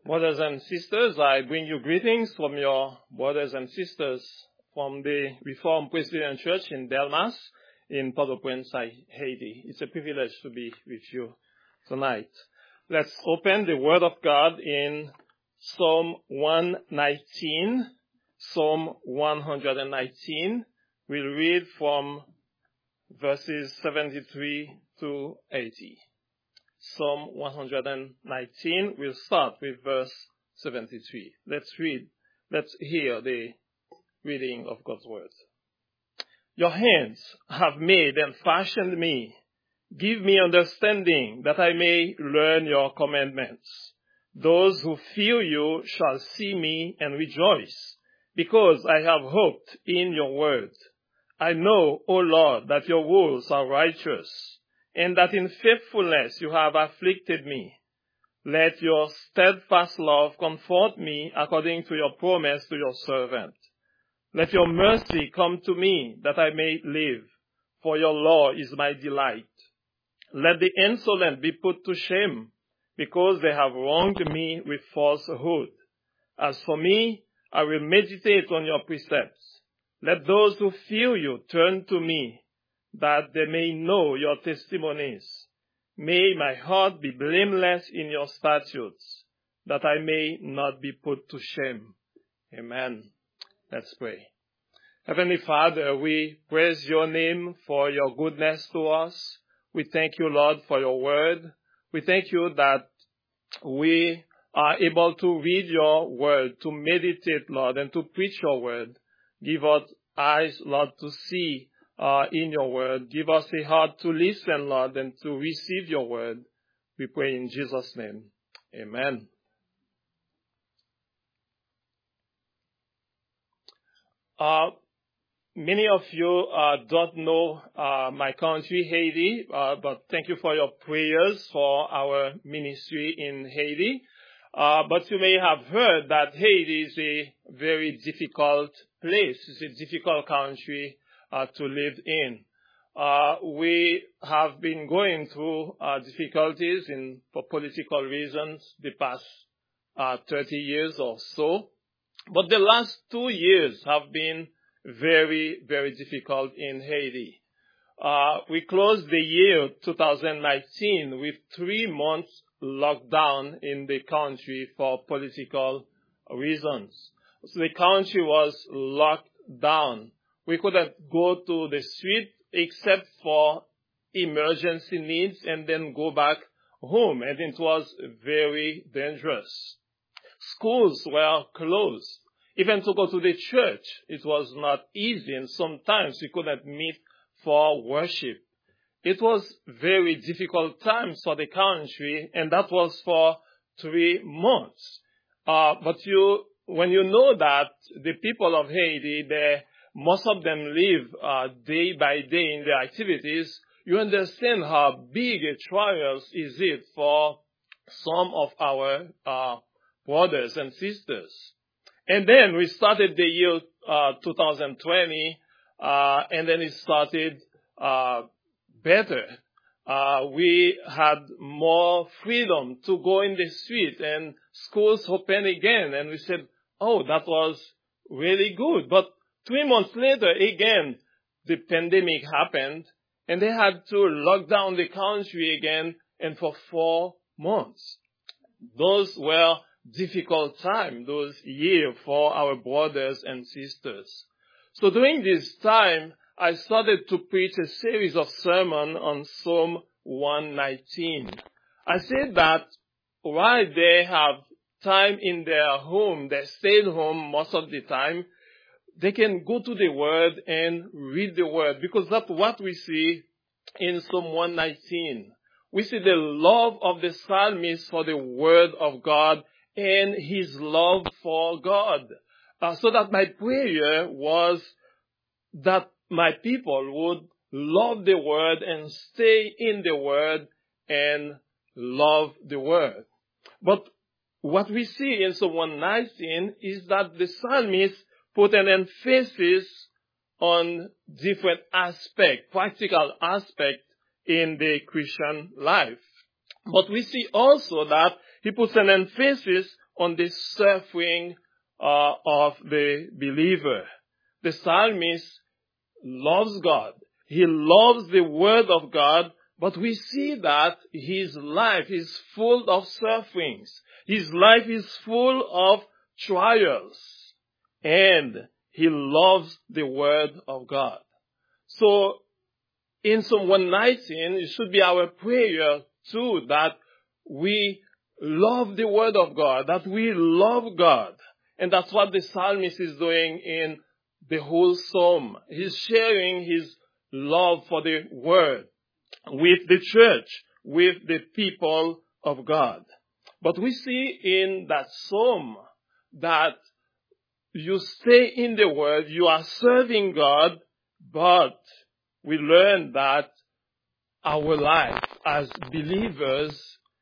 Brothers and sisters, I bring you greetings from your brothers and sisters from the Reformed Presbyterian Church in Delmas in Port-au-Prince, Haiti. It's a privilege to be with you tonight. Let's open the Word of God in Psalm 119. Psalm 119. We'll read from verses 73 to 80. Psalm 119, we'll start with verse 73. Let's read. Let's hear the reading of God's word. Your hands have made and fashioned me. Give me understanding that I may learn your commandments. Those who fear you shall see me and rejoice, because I have hoped in your word. I know, O Lord, that your rules are righteous, and that in faithfulness you have afflicted me. Let your steadfast love comfort me according to your promise to your servant. Let your mercy come to me that I may live, for your law is my delight. Let the insolent be put to shame, because they have wronged me with falsehood. As for me, I will meditate on your precepts. Let those who fear you turn to me, that they may know your testimonies. May my heart be blameless in your statutes, that I may not be put to shame. Amen. Let's pray. Heavenly Father, we praise your name for your goodness to us. We thank you, Lord, for your word. We thank you that we are able to read your word, to meditate, Lord, and to preach your word. Give us eyes, Lord, to see in your word. Give us a heart to listen, Lord, and to receive your word. We pray in Jesus' name. Amen. Many of you don't know my country, Haiti, but thank you for your prayers for our ministry in Haiti. But you may have heard that Haiti is a very difficult place. It's a difficult country to live in. We have been going through difficulties for political reasons the past 30 years or so. But the last 2 years have been very, very difficult in Haiti. We closed the year 2019 with 3 months lockdown in the country for political reasons. So the country was locked down. We couldn't go to the street except for emergency needs and then go back home. And it was very dangerous. Schools were closed. Even to go to the church, it was not easy. And sometimes we couldn't meet for worship. It was very difficult times for the country, and that was for 3 months. But when you know that the people of Haiti, most of them live day by day in their activities, you understand how big a trial is it for some of our brothers and sisters. And then we started the year 2020, and then it started better. We had more freedom to go in the street, and schools opened again, and we said, oh, that was really good. But 3 months later, again, the pandemic happened, and they had to lock down the country again, and for 4 months. Those were difficult times, those years for our brothers and sisters. So during this time, I started to preach a series of sermons on Psalm 119. I said that while they have time in their home, they stayed home most of the time, they can go to the Word and read the Word, because that's what we see in Psalm 119. We see the love of the psalmist for the Word of God and his love for God. So that my prayer was that my people would love the Word and stay in the Word and love the Word. But what we see in Psalm 119 is that the psalmist put an emphasis on different aspects, practical aspects in the Christian life. But we see also that he puts an emphasis on the suffering of the believer. The psalmist loves God. He loves the word of God, but we see that his life is full of sufferings. His life is full of trials. And he loves the word of God. So in Psalm 119, it should be our prayer too that we love the word of God, that we love God. And that's what the psalmist is doing in the whole psalm. He's sharing his love for the word with the church, with the people of God. But we see in that psalm that you stay in the word, you are serving God, but we learn that our life as believers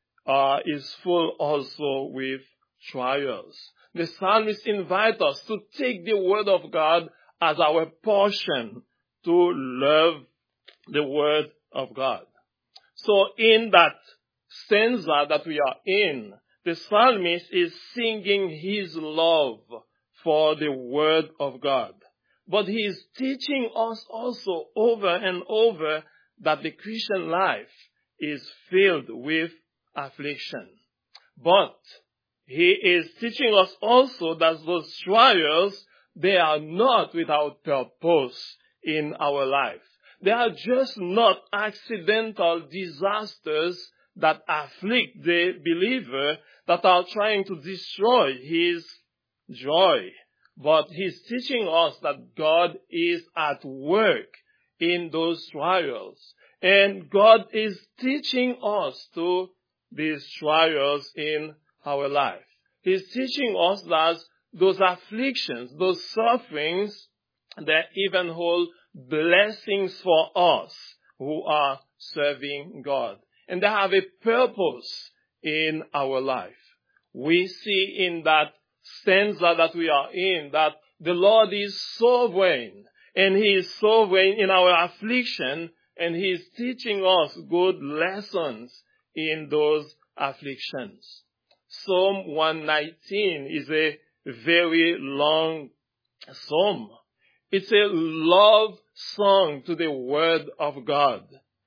is full also with trials. The psalmist invites us to take the word of God as our portion, to love the word of God. So in that stanza that we are in, the psalmist is singing his love for the word of God. But he is teaching us also over and over that the Christian life is filled with affliction. But he is teaching us also that those trials, they are not without purpose in our life. They are just not accidental disasters that afflict the believer, that are trying to destroy his joy. But he's teaching us that God is at work in those trials. And God is teaching us through these trials in our life. He's teaching us that those afflictions, those sufferings, they even hold blessings for us who are serving God. And they have a purpose in our life. We see in that stanza that we are in that the Lord is sovereign, and He is sovereign in our affliction, and He is teaching us good lessons in those afflictions. Psalm 119 is a very long psalm. It's a love song to the Word of God.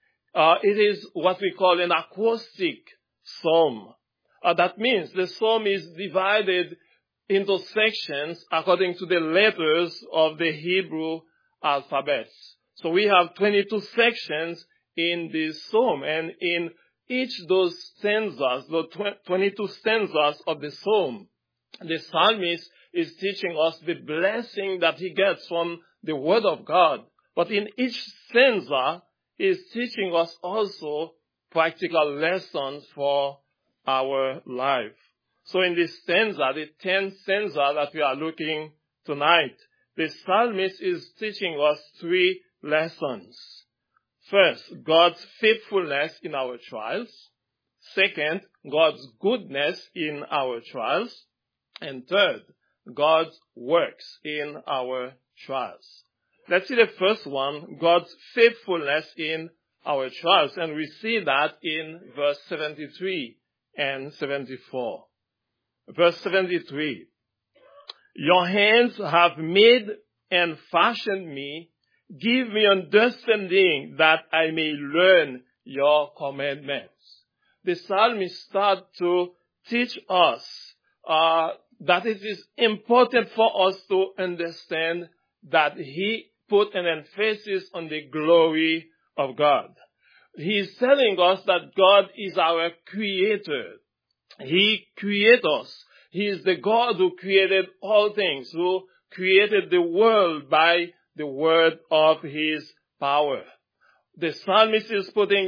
It is what we call an acrostic psalm. That means the psalm is divided into sections according to the letters of the Hebrew alphabet. So we have 22 sections in this psalm, and in each of those stanzas, the 22 stanzas of the psalm, the psalmist is teaching us the blessing that he gets from the Word of God. But in each stanza, he is teaching us also practical lessons for our life. So in this stanza, the 10th stanza that we are looking tonight, the psalmist is teaching us 3 lessons. First, God's faithfulness in our trials. Second, God's goodness in our trials. And third, God's works in our trials. Let's see the first one, God's faithfulness in our trials. And we see that in verse 73 and 74. Verse 73. Your hands have made and fashioned me. Give me understanding that I may learn your commandments. The psalmist starts to teach us that it is important for us to understand that he put an emphasis on the glory of God. He is telling us that God is our creator. He created us. He is the God who created all things, who created the world by the word of his power. The psalmist is putting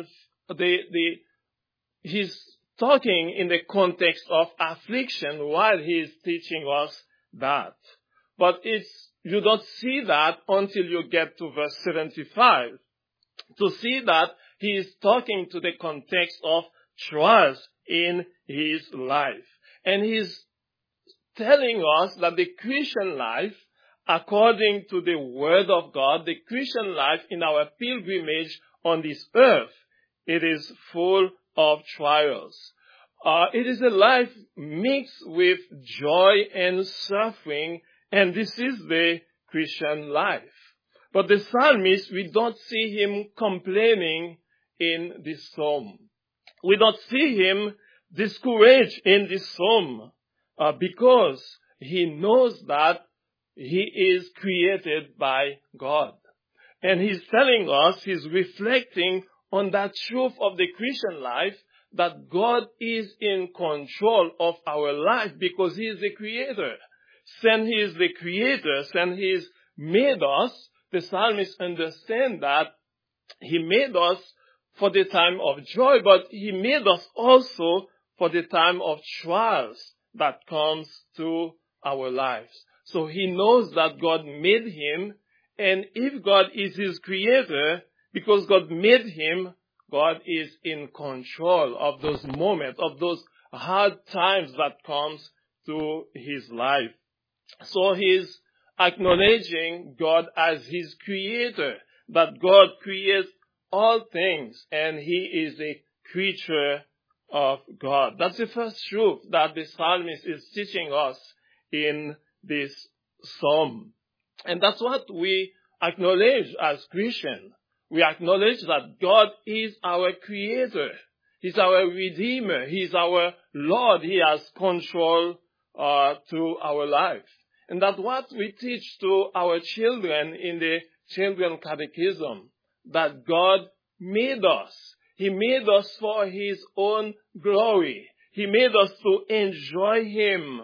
he's talking in the context of affliction while he is teaching us that. But you don't see that until you get to verse 75. To see that he is talking to the context of trials in his life. And he's telling us that the Christian life, according to the Word of God, the Christian life in our pilgrimage on this earth, it is full of trials. It is a life mixed with joy and suffering, and this is the Christian life. But the psalmist, we don't see him complaining in this psalm. We don't see him discouraged in this psalm because he knows that he is created by God. And he's telling us, he's reflecting on that truth of the Christian life, that God is in control of our life because he is the creator. Since he is the creator, since he's made us, the psalmist understands that he made us for the time of joy, but he made us also for the time of trials that comes to our lives. So he knows that God made him, and if God is his creator, because God made him, God is in control of those moments, of those hard times that comes to his life. So he's acknowledging God as his creator, that God creates all things, and he is a creature of God. That's the first truth that the psalmist is teaching us in this psalm. And that's what we acknowledge as Christians. We acknowledge that God is our creator. He's our redeemer. He's our Lord. He has control to our life. And that's what we teach to our children in the Children's Catechism, that God made us. He made us for his own glory. He made us to enjoy him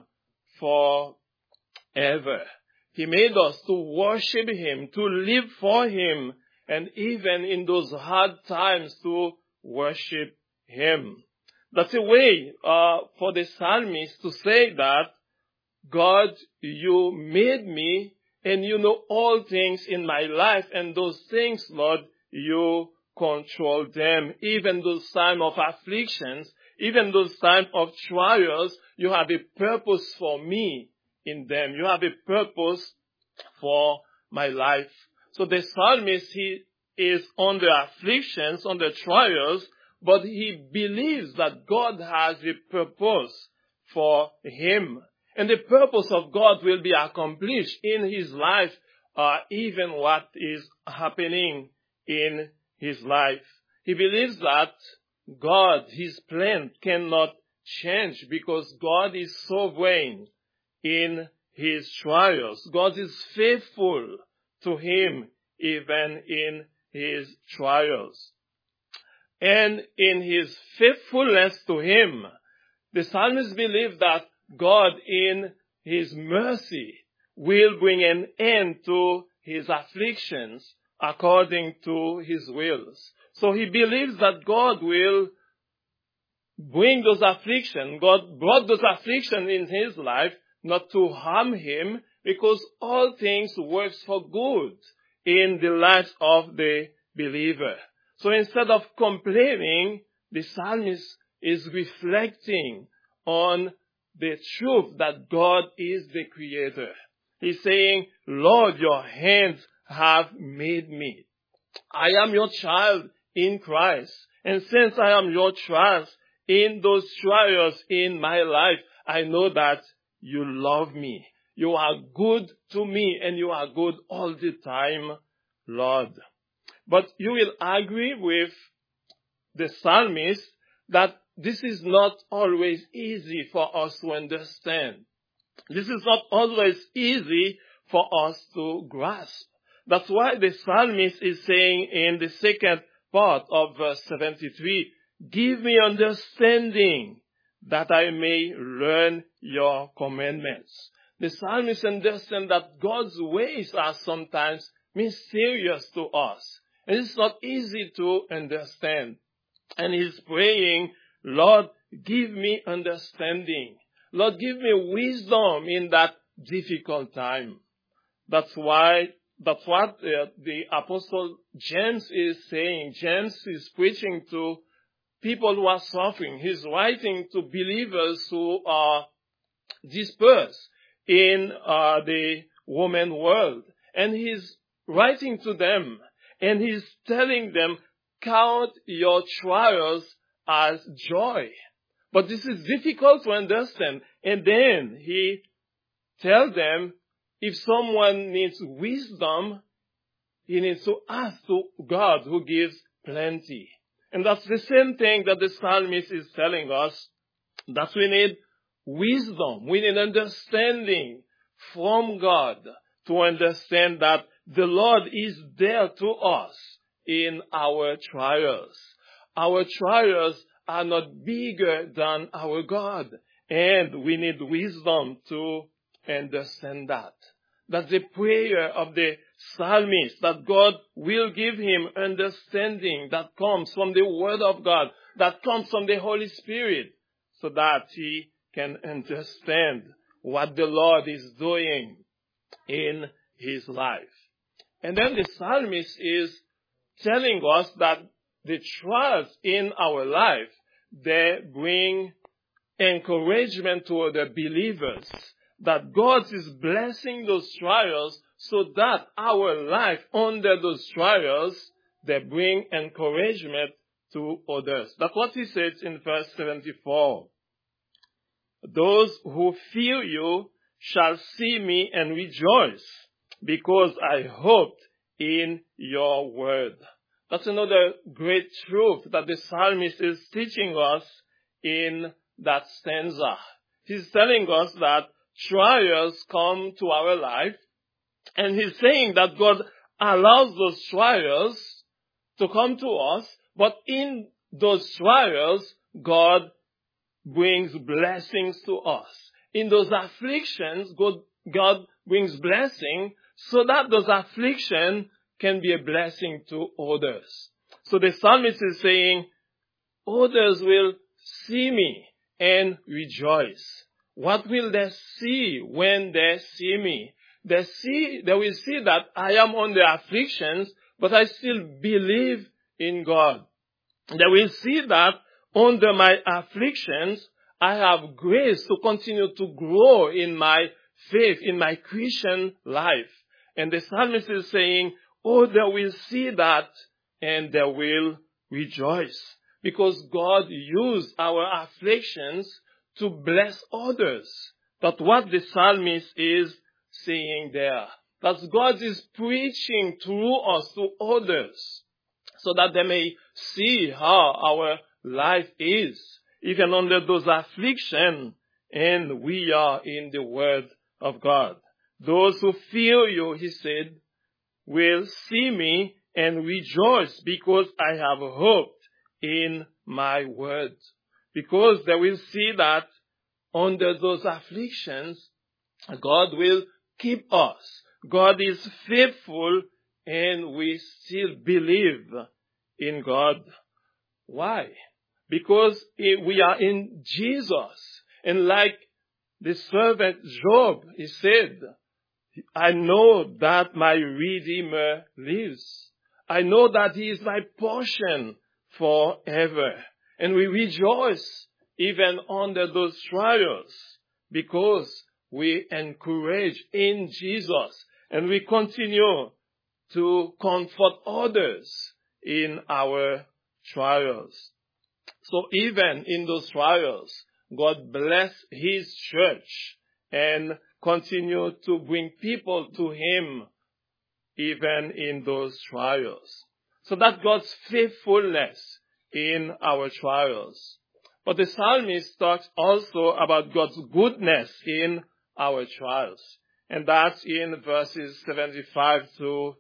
forever. He made us to worship him, to live for him, and even in those hard times to worship him. That's a way for the psalmist to say that, God, you made me, and you know all things in my life, and those things, Lord, you control them. Even those times of afflictions, even those times of trials, you have a purpose for me in them. You have a purpose for my life. So the psalmist, he is under afflictions, under trials, but he believes that God has a purpose for him. And the purpose of God will be accomplished in his life, even what is happening in his life. He believes that God, his plan cannot change because God is sovereign in his trials. God is faithful to him even in his trials. And in his faithfulness to him, the psalmist believes that God in his mercy will bring an end to his afflictions according to his wills. So he believes that God will bring those afflictions. God brought those afflictions in his life not to harm him, because all things work for good in the life of the believer. So instead of complaining, the psalmist is reflecting on the truth that God is the creator. He's saying, Lord, your hands have made me. I am your child in Christ. And since I am your child in those trials in my life, I know that you love me. You are good to me, and you are good all the time, Lord. But you will agree with the psalmist that this is not always easy for us to understand. This is not always easy for us to grasp. That's why the psalmist is saying in the second part of verse 73, give me understanding that I may learn your commandments. The psalmist understands that God's ways are sometimes mysterious to us. And it's not easy to understand. And he's praying, Lord, give me understanding. Lord, give me wisdom in that difficult time. That's what the Apostle James is saying. James is preaching to people who are suffering. He's writing to believers who are dispersed in the Roman world. And he's writing to them, and he's telling them, count your trials as joy. But this is difficult to understand. And then he tells them, if someone needs wisdom, he needs to ask to God who gives plenty. And that's the same thing that the psalmist is telling us, that we need wisdom. We need understanding from God to understand that the Lord is there to us in our trials. Our trials are not bigger than our God. And we need wisdom to understand that. That's the prayer of the psalmist, that God will give him understanding that comes from the Word of God, that comes from the Holy Spirit, so that he can understand what the Lord is doing in his life. And then the psalmist is telling us that the trials in our life, they bring encouragement to other believers, that God is blessing those trials so that our life under those trials, they bring encouragement to others. That's what he says in verse 74. Those who fear you shall see me and rejoice, because I hoped in your word. That's another great truth that the psalmist is teaching us in that stanza. He's telling us that trials come to our life, and he's saying that God allows those trials to come to us, but in those trials, God brings blessings to us. In those afflictions, God brings blessing so that those afflictions can be a blessing to others. So the psalmist is saying, others will see me and rejoice. What will they see when they see me? They will see that I am under afflictions, but I still believe in God. They will see that under my afflictions, I have grace to continue to grow in my faith, in my Christian life. And the psalmist is saying, oh, they will see that and they will rejoice. Because God used our afflictions to bless others. That's what the psalmist is saying there. That God is preaching through us to others, so that they may see how our life is, even under those afflictions, and we are in the Word of God. Those who fear you, he said, will see me and rejoice, because I have hoped in my word. Because they will see that under those afflictions, God will keep us. God is faithful, and we still believe in God. Why? Because we are in Jesus. And like the servant Job, he said, I know that my Redeemer lives. I know that he is my portion forever. And we rejoice even under those trials, because we encourage in Jesus, and we continue to comfort others in our trials. So even in those trials, God bless his church and continue to bring people to him even in those trials. So that's God's faithfulness in our trials. But the psalmist talks also about God's goodness in our trials. And that's in verses 75 to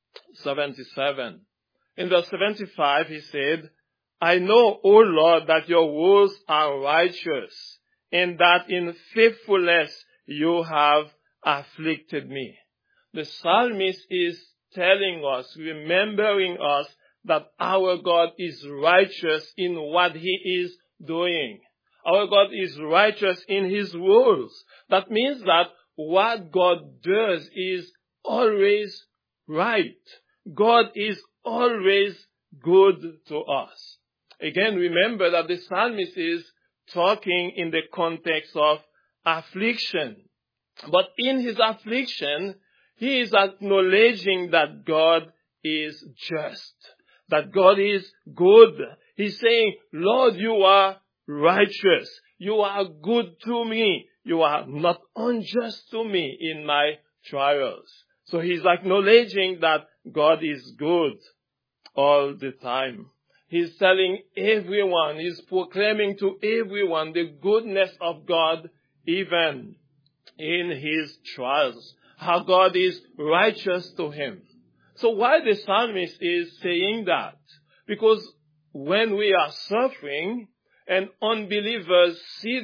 77. In verse 75, he said, I know, O Lord, that your rules are righteous, and that in faithfulness you have afflicted me. The psalmist is telling us, remembering us, that our God is righteous in what he is doing. Our God is righteous in his rules. That means that what God does is always right. God is always good to us. Again, remember that the psalmist is talking in the context of affliction. But in his affliction, he is acknowledging that God is just, that God is good. He's saying, Lord, you are righteous. You are good to me. You are not unjust to me in my trials. So he's acknowledging that God is good all the time. He's telling everyone, he's proclaiming to everyone the goodness of God even in his trials. How God is righteous to him. So why the psalmist is saying that? Because when we are suffering and unbelievers see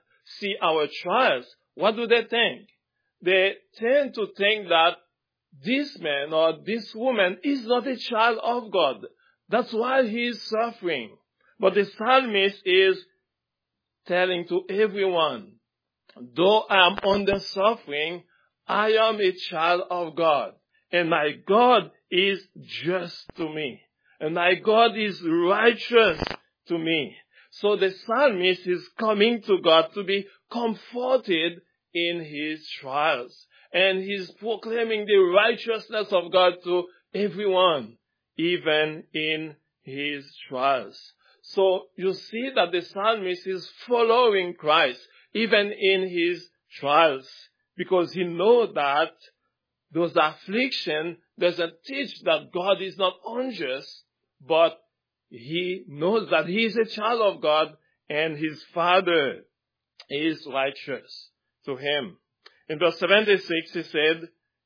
our trials, what do they think? They tend to think that this man or this woman is not a child of God. That's why he is suffering. But the psalmist is telling to everyone, though I am under suffering, I am a child of God. And my God is just to me. And my God is righteous to me. So the psalmist is coming to God to be comforted in his trials. And he's proclaiming the righteousness of God to everyone, even in his trials. So you see that the psalmist is following Christ, even in his trials, because he knows that those afflictions doesn't teach that God is not unjust, but he knows that he is a child of God and his Father is righteous to him. In verse 76, he said,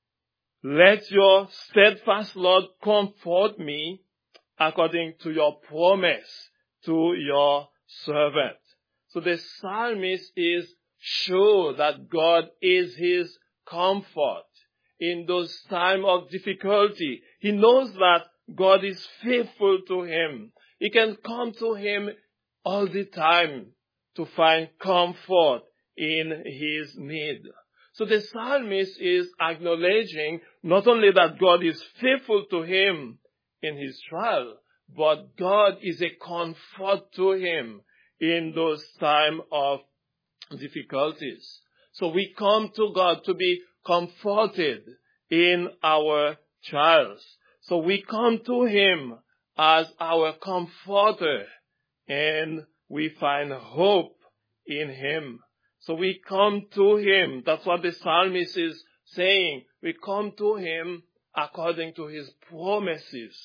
let your steadfast love comfort me according to your promise to your servant. So the psalmist is sure that God is his comfort in those times of difficulty. He knows that God is faithful to him. He can come to him all the time to find comfort in his need. So the psalmist is acknowledging not only that God is faithful to him in his trial, but God is a comfort to him in those times of difficulties. So we come to God to be comforted in our trials. So we come to him as our comforter and we find hope in him. So we come to him. That's what the psalmist is saying. We come to him according to his promises.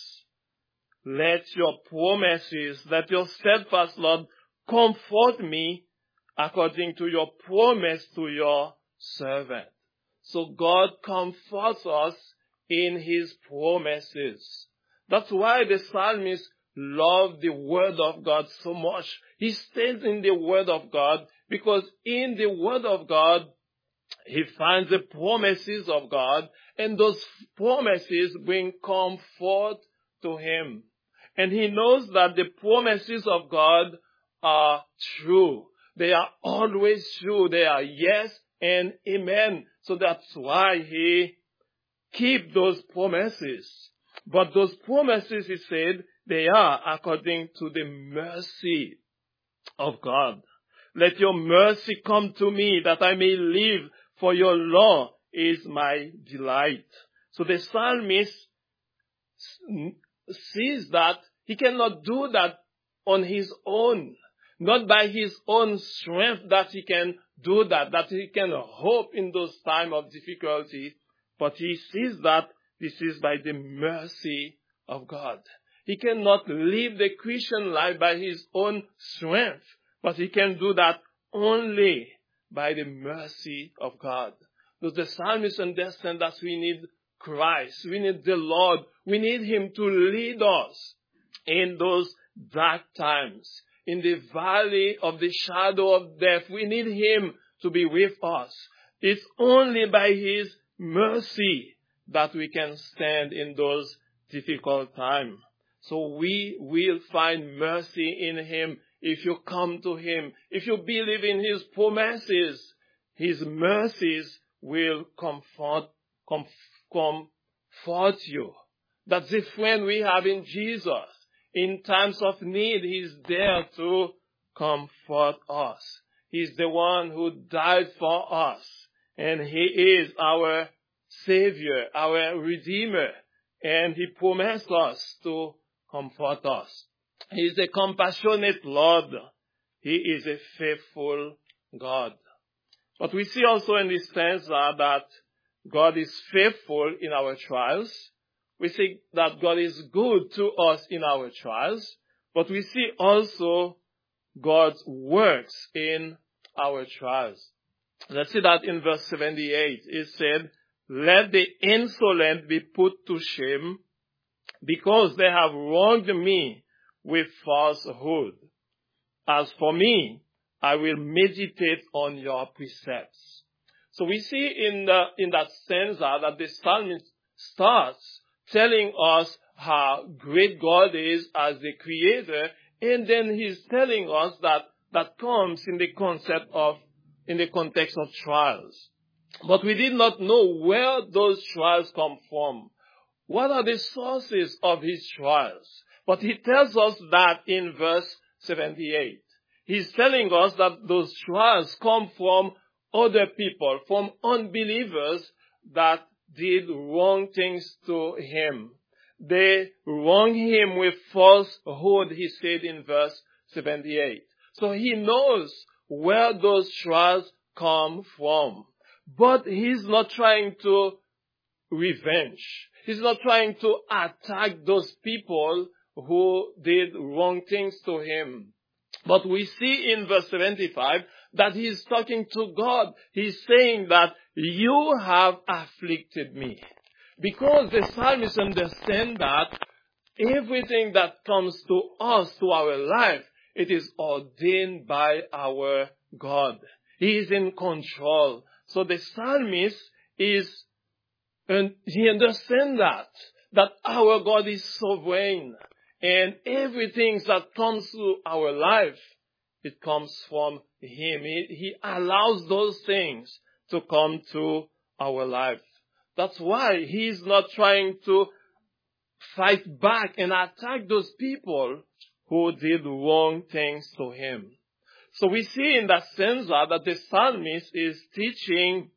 Let your promises, let your steadfast love comfort me according to your promise to your servant. So God comforts us in his promises. That's why the psalmist loved the word of God so much. He stays in the word of God because in the word of God, he finds the promises of God, and those promises bring comfort to him. And he knows that the promises of God are true. They are always true. They are yes and amen. So that's why he keeps those promises. But those promises, he said, they are according to the mercy of God. Let your mercy come to me that I may live, for your law is my delight. So the psalmist sees that he cannot do that on his own. Not by his own strength that he can do that he can hope in those times of difficulty. But he sees that this is by the mercy of God. He cannot live the Christian life by his own strength, but he can do that only by the mercy of God. Does the psalmist understand that we need Christ? We need the Lord. We need him to lead us in those dark times. In the valley of the shadow of death, we need him to be with us. It's only by his mercy that we can stand in those difficult times. So we will find mercy in him if you come to him. If you believe in his promises, his mercies will comfort you. That's the friend we have in Jesus. In times of need, he's there to comfort us. He's the one who died for us. And he is our Savior, our Redeemer. And he promised us to comfort us. He is a compassionate Lord. He is a faithful God. But we see also in this stanza that God is faithful in our trials. We see that God is good to us in our trials. But we see also God's works in our trials. Let's see that in verse 78. It said, "Let the insolent be put to shame, because they have wronged me with falsehood. As for me, I will meditate on your precepts." So we see in that stanza that the psalmist starts telling us how great God is as the creator, and then he's telling us that comes in the context of trials. But we did not know where those trials come from. What are the sources of his trials? But he tells us that in verse 78. He's telling us that those trials come from other people, from unbelievers that did wrong things to him. They wronged him with falsehood, he said in verse 78. So he knows where those trials come from. But he's not trying to revenge. He's not trying to attack those people who did wrong things to him. But we see in verse 75 that he's talking to God. He's saying that you have afflicted me. Because the psalmist understands that everything that comes to us, to our life, it is ordained by our God. He is in control. So the psalmist he understands that our God is sovereign. And everything that comes to our life, it comes from him. He allows those things to come to our life. That's why he's not trying to fight back and attack those people who did wrong things to him. So we see in that stanza that the psalmist is teaching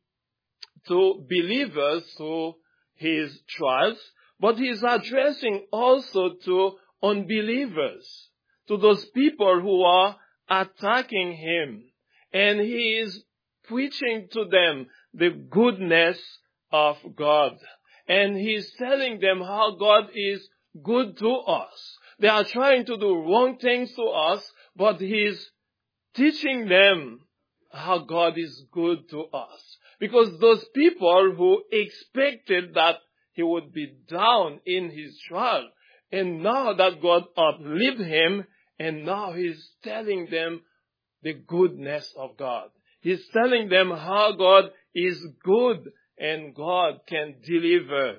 to believers through his trials, but he's addressing also to unbelievers, to those people who are attacking him. And he is preaching to them the goodness of God. And he's telling them how God is good to us. They are trying to do wrong things to us, but he's teaching them how God is good to us. Because those people who expected that he would be down in his trial, and now that God uplifted him, and now he's telling them the goodness of God. He's telling them how God is good and God can deliver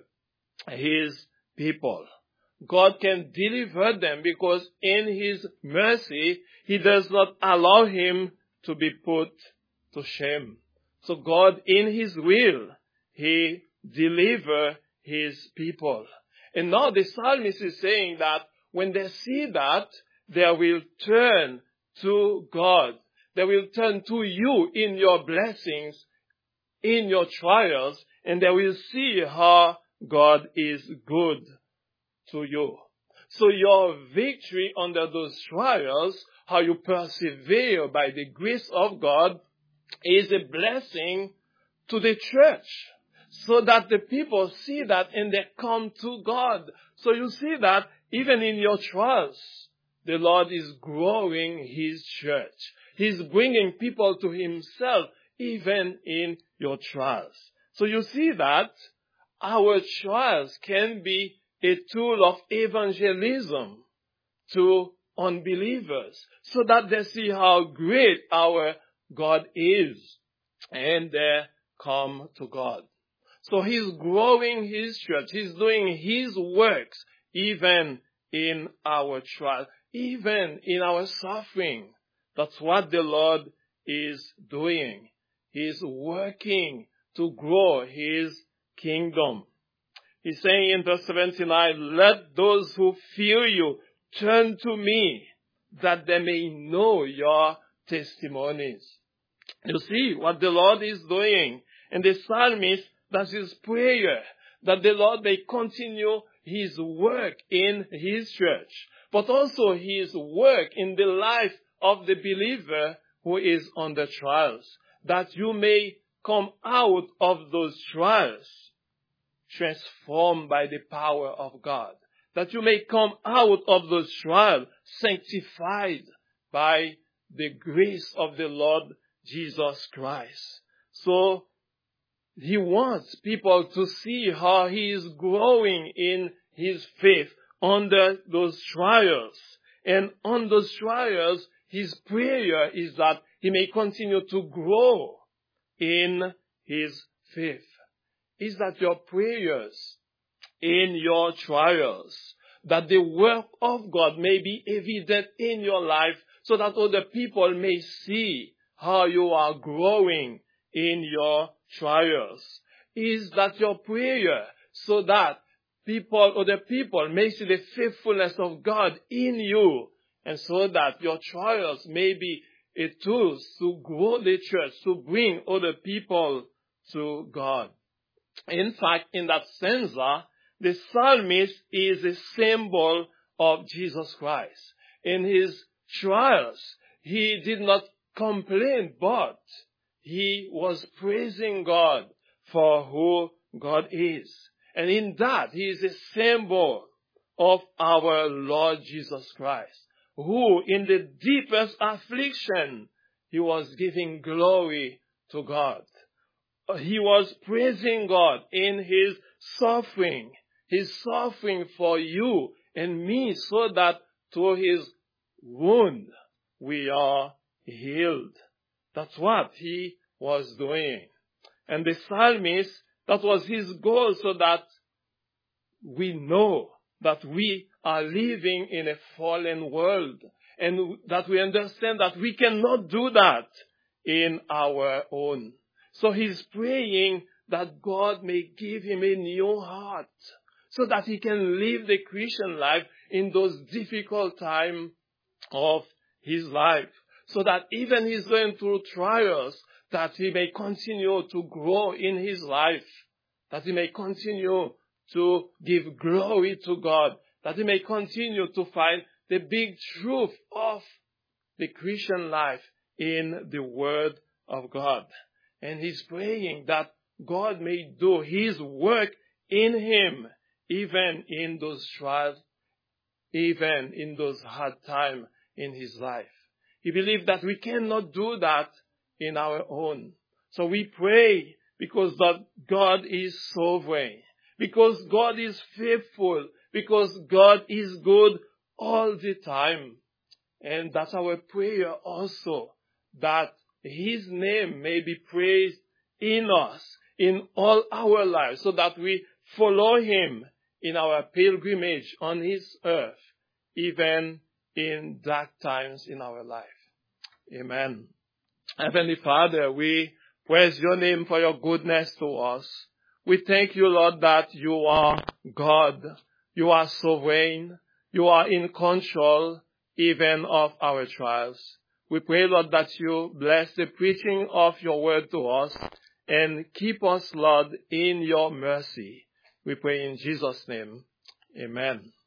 his people. God can deliver them because in his mercy, he does not allow him to be put to shame. So God, in his will, he delivers his people. And now the psalmist is saying that when they see that, they will turn to God. They will turn to you in your blessings, in your trials, and they will see how God is good to you. So your victory under those trials, how you persevere by the grace of God, is a blessing to the church. So that the people see that and they come to God. So you see that even in your trials, the Lord is growing his church. He's bringing people to himself even in your trials. So you see that our trials can be a tool of evangelism to unbelievers so that they see how great our God is and they come to God. So he's growing his church. He's doing his works even in our trial, even in our suffering. That's what the Lord is doing. He's working to grow his kingdom. He's saying in verse 79, let those who fear you turn to me that they may know your testimonies. You see what the Lord is doing. And the psalmist, that's his prayer, that the Lord may continue his work in his church, but also his work in the life of the believer who is under trials, that you may come out of those trials transformed by the power of God, that you may come out of those trials sanctified by the grace of the Lord Jesus Christ. So he wants people to see how he is growing in his faith under those trials. And on those trials, his prayer is that he may continue to grow in his faith. Is that your prayers in your trials, that the work of God may be evident in your life so that other people may see how you are growing in your trials? Is that your prayer so that other people may see the faithfulness of God in you, and so that your trials may be a tool to grow the church, to bring other people to God? In fact, in that sense, the psalmist is a symbol of Jesus Christ. In his trials, he did not complain, but he was praising God for who God is. And in that, he is a symbol of our Lord Jesus Christ, who in the deepest affliction, he was giving glory to God. He was praising God in his suffering for you and me, so that through his wound we are healed. That's what he was doing. And the psalmist, that was his goal, so that we know that we are living in a fallen world, and that we understand that we cannot do that in our own. So he's praying that God may give him a new heart, so that he can live the Christian life in those difficult times of his life, so that even he's going through trials, that he may continue to grow in his life, that he may continue to give glory to God, that he may continue to find the big truth of the Christian life in the Word of God. And he's praying that God may do his work in him, even in those trials, even in those hard times in his life. He believes that we cannot do that in our own. So we pray because that God is sovereign, because God is faithful, because God is good all the time. And that's our prayer also, that his name may be praised in us, in all our lives, so that we follow him in our pilgrimage on his earth, even in dark times in our life. Amen. Heavenly Father, we praise your name for your goodness to us. We thank you, Lord, that you are God. You are sovereign. You are in control even of our trials. We pray, Lord, that you bless the preaching of your word to us and keep us, Lord, in your mercy. We pray in Jesus' name. Amen.